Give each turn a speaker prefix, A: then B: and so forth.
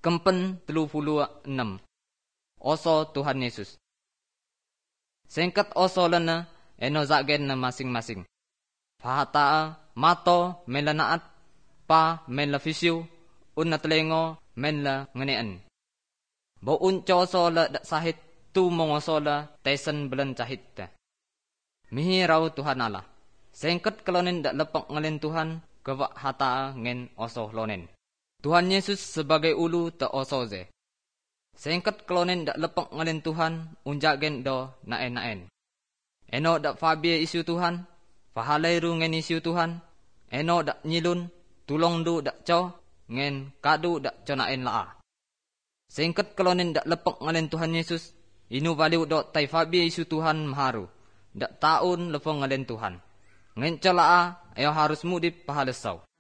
A: Kempen 36. Oso Tuhan Yesus. Singkat oso lena eno zagen na masing-masing. Fahataa mato melanaat pa mela fisyu unna telengo mela ngenean. Baun oso la dak sahit tu mongoso la tesen belan cahit ta. Mihi raw Tuhan Allah. Singkat kelonen dak lepak ngalen Tuhan kewak hataa ngen oso lonen. Tuhan Yesus sebagai ulu te oso ze. Singkat kelonen dak lepak ngalen Tuhan unjagen do naen-naen. Eno dak fabie isu Tuhan, fahalai ru ngen isu Tuhan, eno dak nyilun, tulong du dak co, ngen kadu dak co naen laa. Singkat kelonen dak lepak ngalen Tuhan Yesus, inu baliu do tai fabie isu Tuhan maharu, dak taun lepong ngalen Tuhan. Ngen co laa, ayo harus mudip pahalesau.